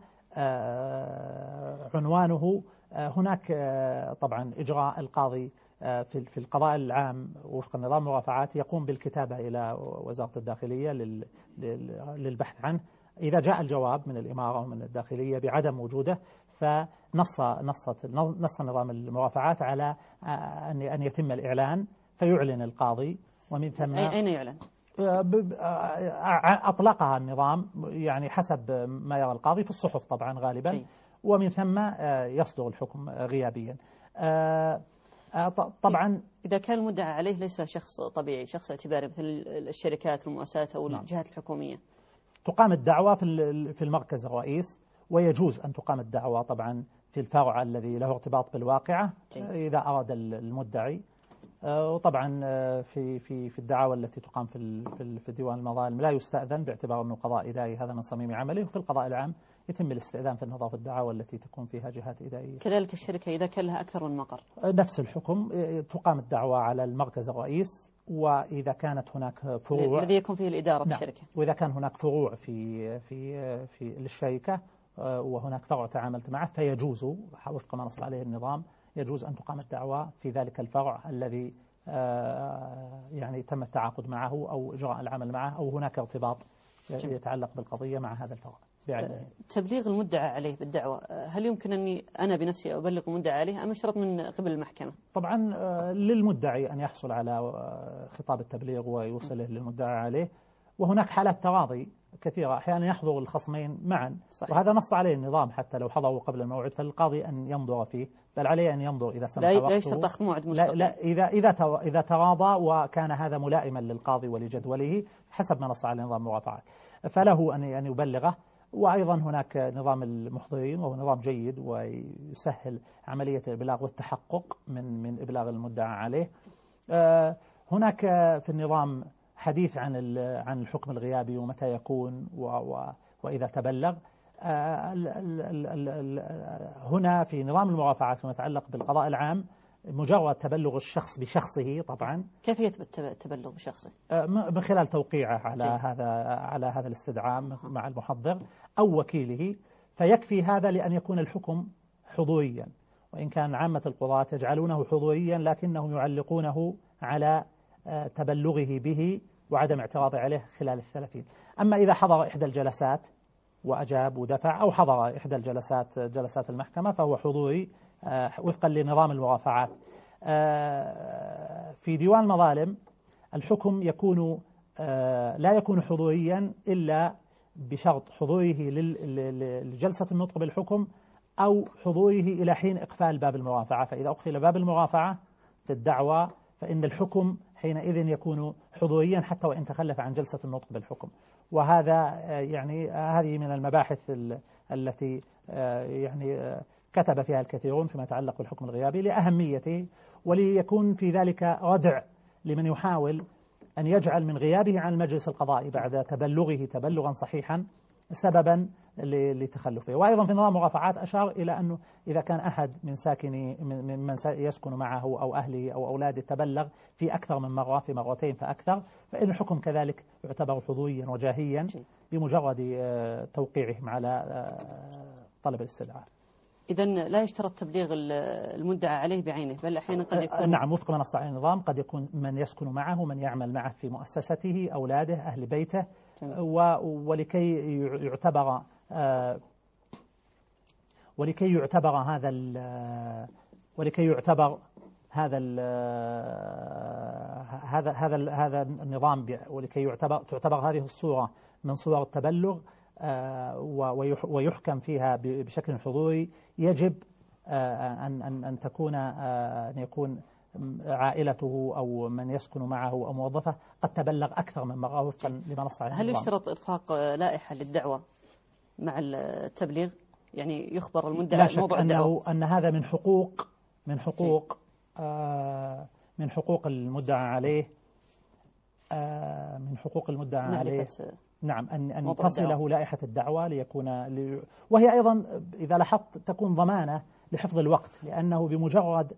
عنوانه، هناك طبعا إجراء القاضي في القضاء العام وفق نظام المرافعات يقوم بالكتابة إلى وزارة الداخلية للبحث عنه. إذا جاء الجواب من الإمارة ومن الداخلية بعدم وجوده، فنص نظام المرافعات على أن يتم الإعلان، فيعلن القاضي، ومن ثم أين يعلن؟ أطلقها النظام يعني حسب ما يرى القاضي في الصحف طبعا غالبا، ومن ثم يصدر الحكم غيابيا. طبعا إذا كان المدعى عليه ليس شخص طبيعي، شخص اعتباري مثل الشركات والمؤسسات أو الجهات الحكومية، تقام الدعوة في المركز الرئيس، ويجوز أن تقام الدعوة طبعا في الفرع الذي له ارتباط بالواقعة إذا أراد المدعي. وطبعا في الدعاوى التي تقام في ديوان المظالم لا يستأذن، باعتبار أنه قضاء إداري، هذا من صميم عمله. وفي القضاء العام يتم الاستئذان في النظر في الدعاوى التي تكون فيها جهات إدارية. كذلك الشركة إذا كان لها أكثر من مقر، نفس الحكم، تقام الدعوة على المركز الرئيس. وإذا كانت هناك فروع الذي يكون فيه الإدارة الشركة، وإذا كان هناك فروع في للشركة وهناك فرع تعاملت معه، فيجوز وفق ما نص عليه النظام، يجوز أن تقام الدعوة في ذلك الفرع الذي يعني تم التعاقد معه أو إجراء العمل معه، أو هناك ارتباط يتعلق بالقضية مع هذا الفرع. تبليغ المدعى عليه بالدعوة، هل يمكن أني أنا بنفسي أبلغ المدعى عليه أم يشترط من قبل المحكمة؟ طبعا للمدعي أن يحصل على خطاب التبليغ ويوصله للمدعى عليه، وهناك حالات تراضي كثيرة، أحيانا يحضر الخصمين معا. صحيح. وهذا نص عليه النظام، حتى لو حضروا قبل الموعد فالقاضي أن ينظر فيه، بل عليه أن ينظر إذا سمح وقته. لا يشترط أخذ موعد مستقل. لا إذا تراضى وكان هذا ملائما للقاضي ولجدوله حسب ما نص عليه نظام المرافعات، فله أن يبلغه. وأيضا هناك نظام المحضرين وهو نظام جيد ويسهل عملية الإبلاغ والتحقق من إبلاغ المدعى عليه. هناك في النظام حديث عن الحكم الغيابي ومتى يكون وإذا تبلغ. هنا في نظام المرافعات فيما يتعلق بالقضاء العام مجرد تبلغ الشخص بشخصه طبعا. كيف يثبت التبلغ بشخصه؟ من خلال توقيعه على هذا الاستدعاء مع المحضر أو وكيله، فيكفي هذا لأن يكون الحكم حضوريا، وإن كان عامة القضاة يجعلونه حضوريا لكنهم يعلقونه على تبلغه به وعدم اعتراضه عليه خلال 30. أما إذا حضر إحدى الجلسات وأجاب ودفع، أو حضر إحدى جلسات المحكمة، فهو حضوري وفقا لنظام المرافعات. في ديوان المظالم الحكم يكون لا يكون حضوريا إلا بشرط حضوره لجلسة النطق بالحكم أو حضوره إلى حين إقفال باب المرافعة. فإذا أقفل باب المرافعة في الدعوى فإن الحكم حينئذ يكون حضوريا حتى وإن تخلف عن جلسة النطق بالحكم. وهذا يعني هذه من المباحث التي يعني كتب فيها الكثيرون فيما يتعلق بالحكم الغيابي لأهميته، وليكون في ذلك ردع لمن يحاول أن يجعل من غيابه عن المجلس القضائي بعد تبلغه تبلغا صحيحا سببا لتخلفه. وأيضا في نظام المرافعات أشار إلى أنه إذا كان أحد من يسكن معه أو أهله أو أولاده تبلغ في أكثر من مرة، في مرتين فأكثر، فإن الحكم كذلك يعتبر حضوريا وجاهيا بمجرد توقيعهم على طلب الاستدعاء. إذن لا يشترط تبليغ المدعى عليه بعينه، بل أحيانا قد يكون نعم وفق ما نص عليه النظام قد يكون من يسكن معه، من يعمل معه في مؤسسته، أولاده، أهل بيته. ولكي يعتبر هذا النظام، ولكي تعتبر هذه الصورة من صور التبلغ ويحكم فيها بشكل حضوري، يجب أن يكون عائلته أو من يسكن معه أو موظفه قد تبلغ أكثر من مرة وفقا لما نص عليه. هل يشترط إرفاق لائحة للدعوة مع التبليغ؟ يعني يخبر المدعي لا شك أن هذا من حقوق المدعى عليه، نعم أن تصله لائحة الدعوة وهي أيضا إذا لاحظت تكون ضمانة لحفظ الوقت، لأنه بمجرد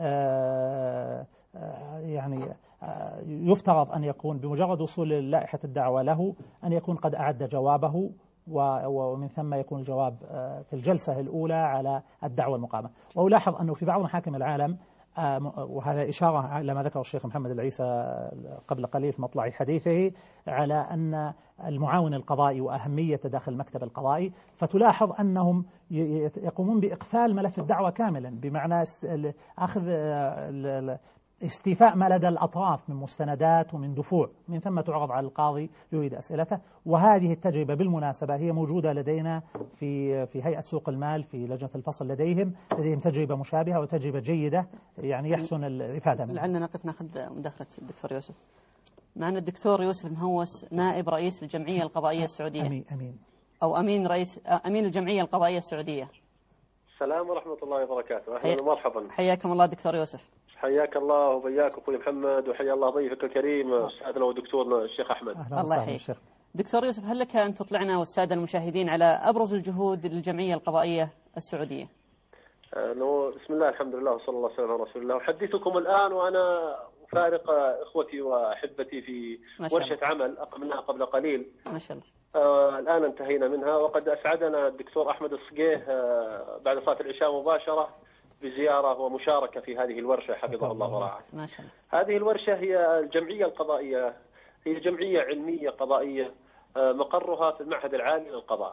يعني يفترض أن يكون بمجرد وصول لائحة الدعوة له أن يكون قد أعد جوابه، ومن ثم يكون الجواب في الجلسة الأولى على الدعوة المقامة. وألاحظ أنه في بعض محاكم العالم، وهذا إشارة إلى ما ذكر الشيخ محمد العيسى قبل قليل في مطلع حديثه على أن المعاون القضائي وأهمية داخل المكتب القضائي، فتلاحظ أنهم يقومون بإقفال ملف الدعوة كاملا، بمعنى أخذ استيفاء ما لدى الأطراف من مستندات ومن دفوع، من ثم تعرض على القاضي يريد أسئلته. وهذه التجربة بالمناسبة هي موجودة لدينا في هيئة سوق المال، في لجنة الفصل لديهم تجربة مشابهة وتجربة جيدة، يعني يحسن الإفادة منها. لعلنا نقف ناخذ مداخلة الدكتور يوسف. معنا الدكتور يوسف المهوس، نائب رئيس الجمعية القضائية السعودية. أمين الجمعية القضائية السعودية. السلام ورحمة الله وبركاته. أهلا ومرحبا. حياكم الله دكتور يوسف. حياك الله وبياك أخوي محمد، وحيا الله ضيفك الكريم أستاذنا ودكتورنا الشيخ أحمد. الله يحييك. دكتور يوسف، هل لك أن تطلعنا والسادة المشاهدين على أبرز الجهود للجمعية القضائية السعودية؟ بسم الله الحمد لله وصلى الله وسلم على رسول الله. أحدثكم الآن وأنا أفارق إخوتي وأحبتي في ورشة عمل أقمناها قبل قليل. ما شاء الله. الآن انتهينا منها، وقد أسعدنا الدكتور أحمد الصقيه بعد صلاة العشاء مباشرة بزيارة ومشاركة في هذه الورشة حفظه الله ورعاه. ما شاء الله. هذه الورشة هي الجمعية القضائية، هي جمعية علمية قضائية مقرها في المعهد العالي للقضاء.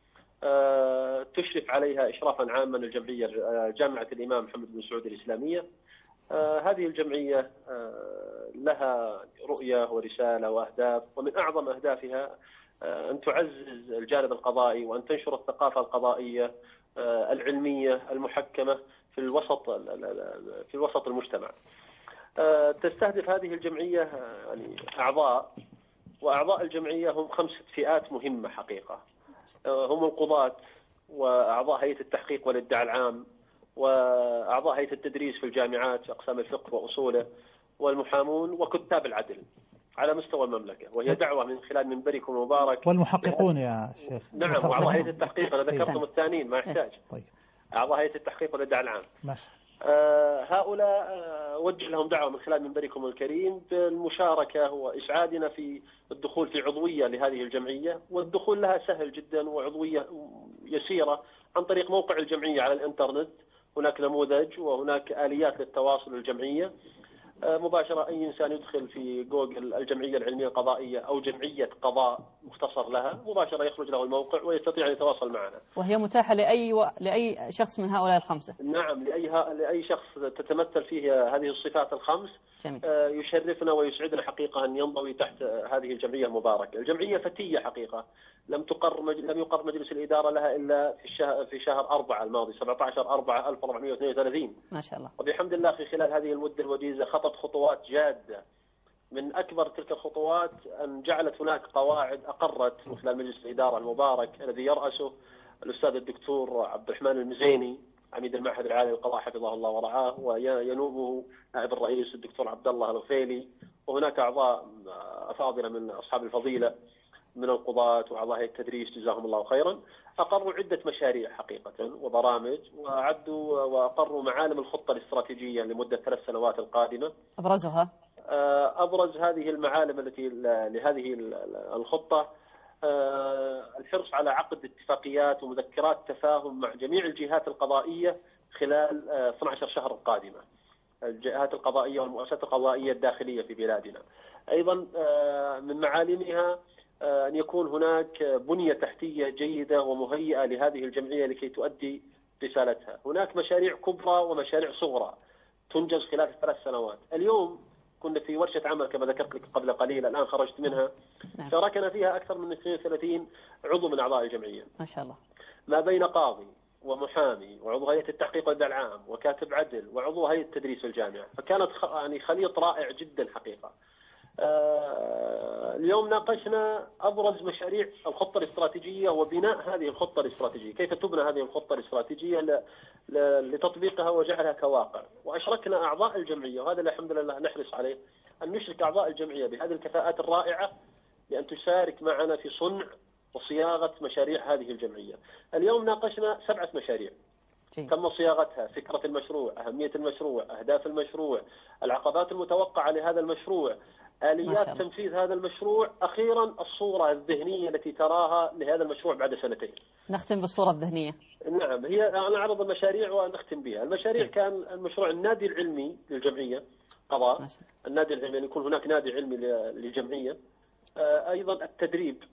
تشرف عليها إشرافا عاما الجمعية جامعة الإمام محمد بن سعود الإسلامية. هذه الجمعية لها رؤية ورسالة وأهداف، ومن أعظم أهدافها أن تعزز الجانب القضائي وأن تنشر الثقافة القضائية العلمية المحكمة في الوسط المجتمع. تستهدف هذه الجمعية يعني وأعضاء الجمعية هم 5 فئات مهمة حقيقة. هم القضاة، وأعضاء هيئة التحقيق والإدعاء العام، وأعضاء هيئة التدريس في الجامعات أقسام الفقه وأصوله، والمحامون، وكتاب العدل على مستوى المملكة. وهي دعوة من خلال منبركم المبارك. والمحققون يا شيخ. نعم، وأعضاء هيئة التحقيق، أنا ذكرتم الثانيين ما يحتاج. طيب. أعضاء هيئة التحقيق والإدعاء العام. ماشي. هؤلاء وجه لهم دعوة من خلال منبركم الكريم بالمشاركة وإسعادنا في الدخول في عضوية لهذه الجمعية، والدخول لها سهل جدا وعضوية يسيرة عن طريق موقع الجمعية على الإنترنت. هناك نموذج وهناك آليات للتواصل الجمعية. مباشرة أي إنسان يدخل في جوجل الجمعية العلمية القضائية أو جمعية قضاء مختصر لها، مباشرة يخرج له الموقع ويستطيع أن يتواصل معنا. وهي متاحة لأي شخص من هؤلاء ال5؟ نعم، لأي شخص تتمثل فيه هذه الصفات ال5. يشرفنا ويسعدنا حقيقة أن ينضوي تحت هذه الجمعية المباركة. الجمعية فتية حقيقة، لم يقر مجلس الإدارة لها إلا في شهر 4 الماضي 17/4/1432. ما شاء الله. وبحمد الله في خلال هذه المدة الوجيزة خطت خطوات جادة. من أكبر تلك الخطوات أن جعلت هناك قواعد أقرت من خلال مجلس الإدارة المبارك الذي يرأسه الأستاذ الدكتور عبد الرحمن المزيني عميد المعهد العالي للقضاء حفظه الله ورعاه، وينوبه نائب الرئيس الدكتور عبد الله الغفيلي، وهناك أعضاء أفاضل من أصحاب الفضيلة من القضاة وأعضاء هيئة التدريس جزاهم الله خيرا. أقروا عدة مشاريع حقيقة وبرامج، وأقروا معالم الخطة الاستراتيجية لمدة 3 سنوات القادمة. أبرز هذه المعالم التي لهذه الخطة الحرص على عقد اتفاقيات ومذكرات تفاهم مع جميع الجهات القضائية خلال 12 شهر القادمة، الجهات القضائية والمؤسسات القضائية الداخلية في بلادنا. أيضا من معالمها أن يكون هناك بنية تحتية جيدة ومهيئة لهذه الجمعية لكي تؤدي رسالتها. هناك مشاريع كبرى ومشاريع صغرى تنجز خلال 3 سنوات. اليوم كنا في ورشة عمل كما ذكرت لك قبل قليل، الآن خرجت منها. شاركنا فيها أكثر من 32 عضو من أعضاء الجمعية. ما شاء الله. ما بين قاضي ومحامي وعضو هيئة التحقيق والإدعاء العام وكاتب عدل وعضو هيئة التدريس في الجامعة، فكانت يعني خليط رائع جدا حقيقة. اليوم ناقشنا أبرز مشاريع الخطة الاستراتيجية وبناء هذه الخطة الاستراتيجية، كيف تبنى هذه الخطة الاستراتيجية لتطبيقها وجعلها كواقع. وأشركنا أعضاء الجمعية، وهذا الحمد لله نحرص عليه أن نشرك أعضاء الجمعية بهذه الكفاءات الرائعة لأن تشارك معنا في صنع وصياغة مشاريع هذه الجمعية. اليوم ناقشنا 7 مشاريع تم صياغتها، فكرة المشروع، أهمية المشروع، أهداف المشروع، العقبات المتوقعة لهذا المشروع، آليات تنفيذ هذا المشروع، أخيرا الصورة الذهنية التي تراها لهذا المشروع بعد 2 سنين. نختم بالصورة الذهنية. نعم، هي أنا أعرض المشاريع ونختم بها. المشاريع كان المشروع النادي العلمي للجمعية قضاء، النادي العلمي أن يكون هناك نادي علمي للجمعية. أيضا التدريب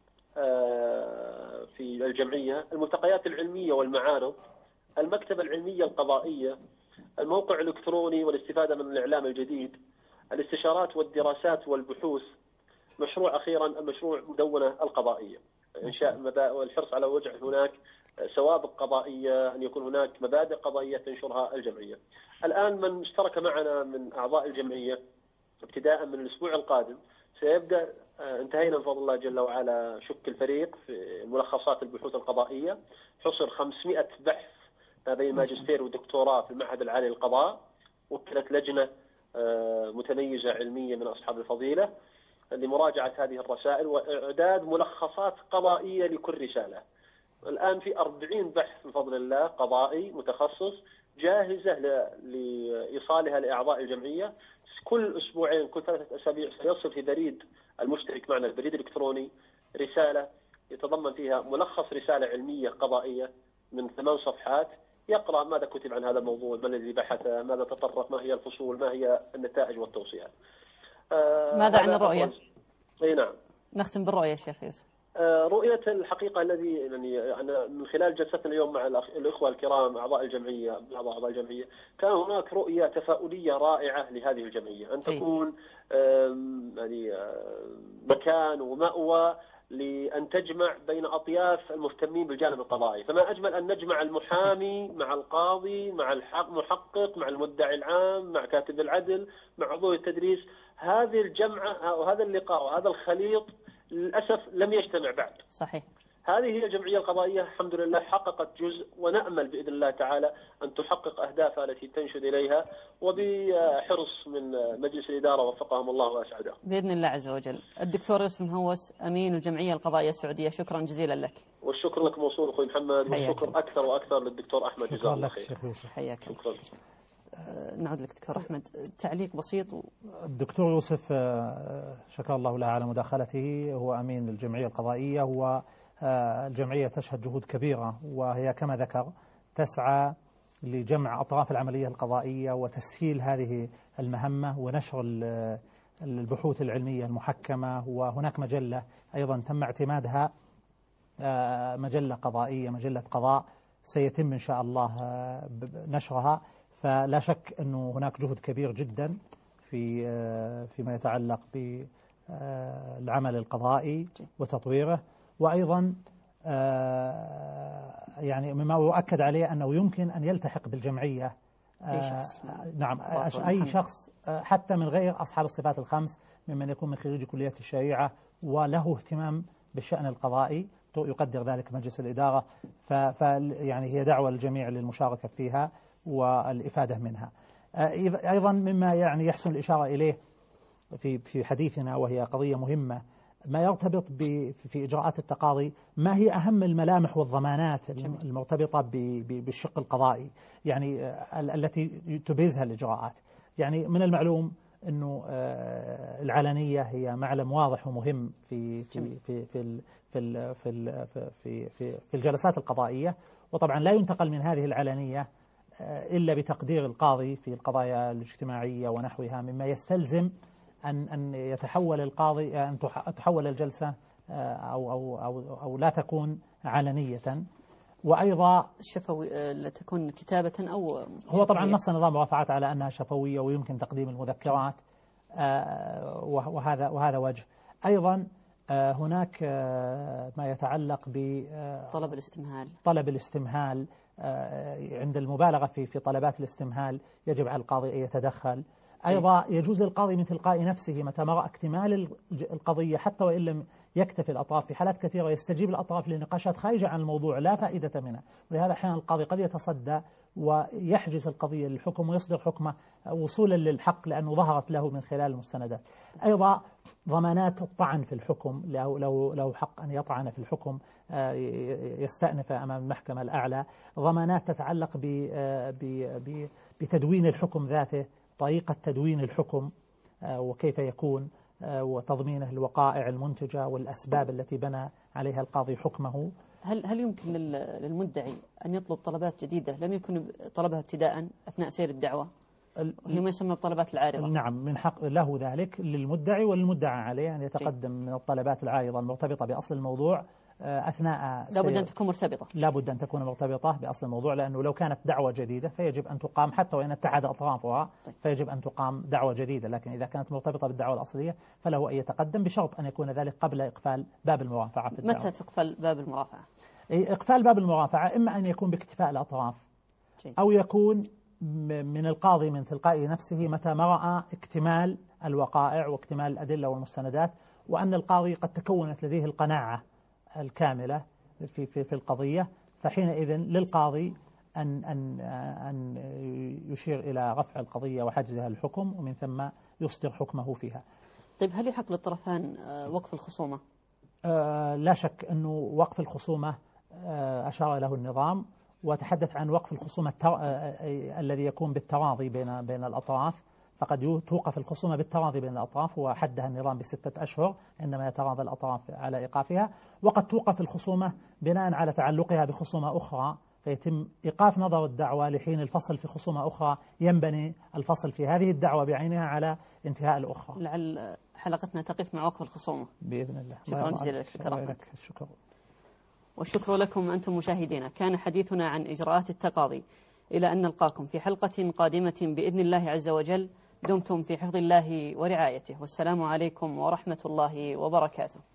في الجمعية، الملتقيات العلمية والمعارض، المكتبة العلمية القضائية، الموقع الإلكتروني والاستفادة من الإعلام الجديد، الاستشارات والدراسات والبحوث. مشروع أخيرا المشروع مدونة القضائية، إنشاء والحرص على وجع هناك سوابق قضائية، أن يكون هناك مبادئ قضائية تنشرها الجمعية. الآن من اشترك معنا من أعضاء الجمعية ابتداء من الأسبوع القادم سيبدأ، انتهينا بفضل الله جل وعلا شك الفريق في ملخصات البحوث القضائية. حصر 500 بحث ما بين ماجستير ودكتوراه في المعهد العالي للقضاء. وكلت لجنة متميزة علمية من أصحاب الفضيلة لمراجعة هذه الرسائل وإعداد ملخصات قضائية لكل رسالة. الآن في 40 بحث بفضل الله قضائي متخصص جاهزة لإيصالها لأعضاء الجمعية. كل أسبوعين، كل 3 أسابيع سيصل في بريد المشترك معنا، البريد الإلكتروني، رسالة يتضمن فيها ملخص رسالة علمية قضائية من 8 صفحات، يقرأ ماذا كتب عن هذا الموضوع، ما الذي بحث، ماذا تطرق، ما هي الفصول، ما هي النتائج والتوصيات. ماذا عن الرؤية؟ أي نعم. نختم بالرؤية شيخ يوسف. رؤية الحقيقة الذي يعني أنا من خلال جلستنا اليوم مع الإخوة الكرام أعضاء الجمعية أعضاء الجمعية كان هناك رؤية تفاؤلية رائعة لهذه الجمعية أن تكون يعني مكان ومأوى لأن تجمع بين أطياف المهتمين بالجانب القضائي. فما أجمل أن نجمع المحامي مع القاضي مع المحقق مع المدعي العام مع كاتب العدل مع عضو التدريس. هذه الجمعة وهذا اللقاء وهذا الخليط للأسف لم يجتمع بعد. صحيح. هذه هي الجمعية القضائية الحمد لله حققت جزء، ونأمل بإذن الله تعالى أن تحقق أهدافها التي تنشد إليها، وبحرص من مجلس الإدارة وفقهم الله وأسعدهم بإذن الله عز وجل. الدكتور يوسف مهوس أمين الجمعية القضائية السعودية، شكرا جزيلا لك. والشكر لك موصول أخوي محمد، والشكر أكثر وأكثر للدكتور أحمد جزاه الله خير. حياك. شكرا. نعود لك دكتور أحمد، تعليق بسيط. الدكتور يوسف شكر الله له على مداخلته، هو أمين الجمعية القضائية، والجمعية تشهد جهود كبيرة، وهي كما ذكر تسعى لجمع أطراف العملية القضائية وتسهيل هذه المهمة ونشر البحوث العلمية المحكمة. وهناك مجلة أيضا تم اعتمادها، مجلة قضائية، مجلة قضاء، سيتم إن شاء الله نشرها. فلا شك أنه هناك جهد كبير جدا فيما يتعلق بالعمل القضائي وتطويره. وأيضا يعني مما يؤكد عليه أنه يمكن أن يلتحق بالجمعية نعم أي شخص حتى من غير أصحاب الصفات الخمس، ممن يكون من خريج كلية الشريعة وله اهتمام بالشأن القضائي، يقدر ذلك مجلس الإدارة. يعني هي دعوة للجميع للمشاركة فيها والإفادة منها. أيضا مما يعني يحسن الإشارة إليه في حديثنا، وهي قضية مهمة، ما يرتبط في إجراءات التقاضي، ما هي أهم الملامح والضمانات المرتبطة بالشق القضائي، يعني التي تبرزها الإجراءات. يعني من المعلوم أنه العلنية هي معلم واضح ومهم في الجلسات القضائية، وطبعا لا ينتقل من هذه العلنية إلا بتقدير القاضي في القضايا الاجتماعية ونحوها، مما يستلزم أن يتحول القاضي، أن تحول الجلسة أو لا تكون علنية. وأيضا شفوي لا تكون كتابة أو هو طبعا نص نظام مرافعات على أنها شفوية ويمكن تقديم المذكرات، وهذا وجه. أيضا هناك ما يتعلق بطلب الاستمهال. عند المبالغة في طلبات الاستمهال يجب على القاضي أن يتدخل. أيضا يجوز للقاضي من تلقاء نفسه متى ما رأى اكتمال القضية، حتى وإن لم يكتفي الأطراف، في حالات كثيرة يستجيب الأطراف لنقاشات خارجة عن الموضوع لا فائدة منها، ولهذا أحيانا القاضي قد يتصدى ويحجز القضية للحكم ويصدر حكمه وصولا للحق لأنه ظهرت له من خلال المستندات. أيضا ضمانات الطعن في الحكم، له حق أن يطعن في الحكم يستأنف أمام المحكمة الأعلى. ضمانات تتعلق بتدوين الحكم ذاته، طريقة تدوين الحكم وكيف يكون، وتضمينه الوقائع المنتجة والأسباب التي بنى عليها القاضي حكمه. هل يمكن للمدعي أن يطلب طلبات جديدة لم يكن طلبها ابتداء أثناء سير الدعوة، وهي ما يسمى بطلبات العارضة؟ نعم، من حق له ذلك للمدعي وللمدعى عليه أن يتقدم من الطلبات العارضة المرتبطة بأصل الموضوع أثناء لابد أن تكون مرتبطة. لابد أن تكون مرتبطة بأصل الموضوع، لأنه لو كانت دعوة جديدة فيجب أن تقام حتى وإن اتحد أطرافها، فيجب أن تقام دعوة جديدة. لكن إذا كانت مرتبطة بالدعوة الأصلية فله أن يتقدم، بشرط أن يكون ذلك قبل إقفال باب المرافعة في الدعوة. متى تقفل باب المرافعة؟ إقفال باب المرافعة إما أن يكون باكتفاء الأطراف، أو يكون من القاضي من تلقاء نفسه متى ما رأى اكتمال الوقائع واكتمال الأدلة والمستندات، وأن القاضي قد تكونت لديه القناعة الكاملة في القضية، فحينئذ للقاضي أن يشير إلى رفع القضية وحجزها الحكم، ومن ثم يصدر حكمه فيها. طيب، هل يحق للطرفان وقف الخصومة؟ لا شك أنه وقف الخصومة أشار له النظام، وتحدث عن وقف الخصومة الذي يكون بالتراضي بين الأطراف، فقد توقف الخصومة بالتراضي بين الأطراف، وحدها النظام ب6 أشهر عندما يتراضى الأطراف على إيقافها، وقد توقف الخصومة بناء على تعلقها بخصومة أخرى فيتم إيقاف نظر الدعوة لحين الفصل في خصومة أخرى ينبني الفصل في هذه الدعوة بعينها على انتهاء الأخرى. لعل حلقتنا تقف مع وقف الخصومة بإذن الله. شكرا جزيلا لك. الشكر. والشكر لكم أنتم مشاهدينا. كان حديثنا عن إجراءات التقاضي، إلى أن نلقاكم في حلقة قادمة بإذن الله عز وجل. دمتم في حفظ الله ورعايته، والسلام عليكم ورحمة الله وبركاته.